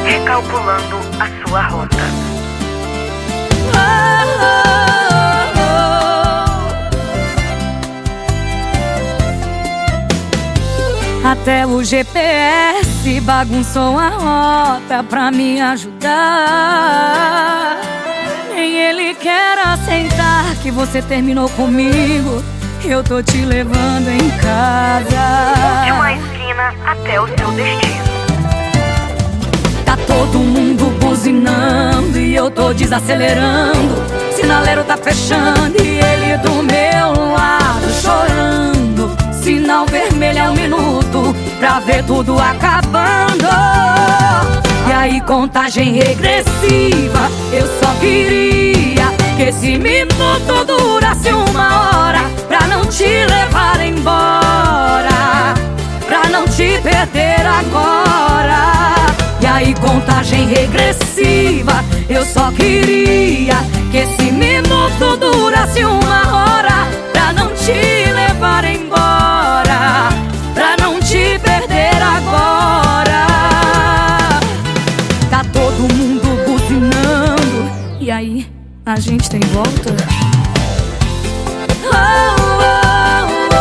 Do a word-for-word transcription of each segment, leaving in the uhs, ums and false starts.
recalculando a sua rota. Até o G P S bagunçou a rota pra me ajudar. Nem ele quer aceitar que você terminou comigo. Eu tô te levando em casa. De uma esquina até o seu destino. Tá todo mundo buzinando e eu tô desacelerando. Sinaleiro tá fechando e ele do meu lado chorando. Sinal vermelho é um minuto pra ver tudo acabando. E aí contagem regressiva. Eu só queria que esse minuto durasse uma hora, pra não te levar embora, pra não te perder agora. E aí contagem regressiva. Eu só queria que esse minuto durasse uma hora, pra não te levar embora, pra não te perder agora. Tá todo mundo buzinando. E aí, a gente tem volta? Oh, oh, oh,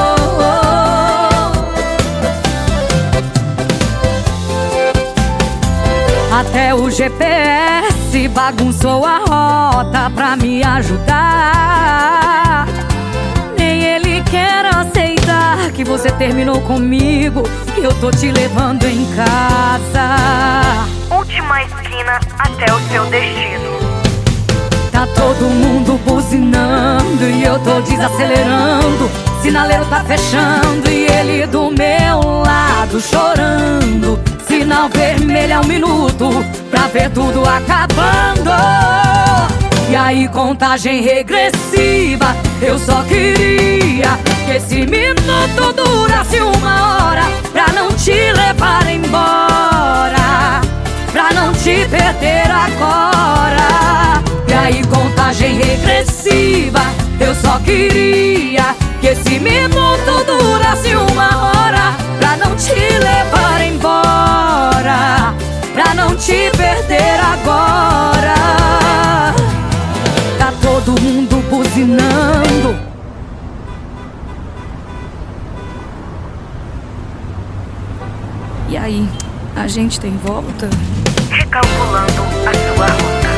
oh. Até o G P S bagunçou a rota pra me ajudar. Nem ele quer aceitar que você terminou comigo. Eu tô te levando em casa. Última esquina até o seu destino. Tá todo mundo buzinando e eu tô desacelerando. Sinaleiro tá fechando e ele do meu lado chorando. Sinal vermelho é um minuto pra ver tudo acabando. E aí contagem regressiva. Eu só queria que esse minuto durasse uma hora, pra não te levar embora, pra não te perder agora. E aí contagem regressiva. Eu só queria que esse minuto durasse uma hora, pra não te levar embora, pra não te perder agora. Tá todo mundo buzinando. E aí, a gente tem volta? Recalculando a sua rota.